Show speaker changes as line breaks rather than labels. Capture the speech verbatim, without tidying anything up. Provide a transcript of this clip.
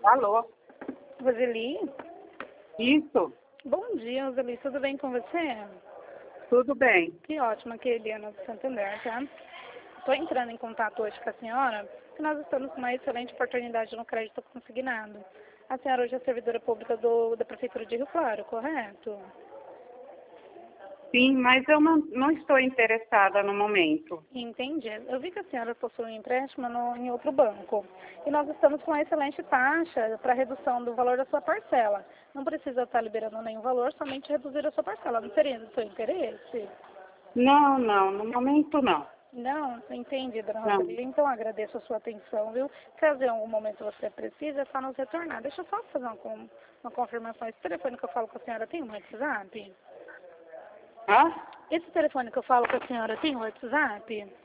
Alô?
Roseli?
Isso?
Bom dia, Roseli. Tudo bem com você?
Tudo bem.
Que ótimo, aqui é Eliana do Santander, tá? Estou entrando em contato hoje com a senhora, porque nós estamos com uma excelente oportunidade no crédito consignado. A senhora hoje é servidora pública do, da Prefeitura de Rio Claro, correto?
Sim, mas eu não, não estou interessada no momento.
Entendi. Eu vi que a senhora possui um empréstimo no, em outro banco. E nós estamos com uma excelente taxa para redução do valor da sua parcela. Não precisa estar liberando nenhum valor, somente reduzir a sua parcela. Não seria do seu interesse?
Não, não, no momento não.
Não, entendi, dona
Não.
Roseli. Então agradeço a sua atenção, viu? Caso em algum momento você precise, é só nos retornar. Deixa eu só fazer uma, com- uma confirmação. Esse telefone que eu falo com a senhora tem um WhatsApp?
Hã?
Esse telefone que eu falo com a senhora tem um WhatsApp?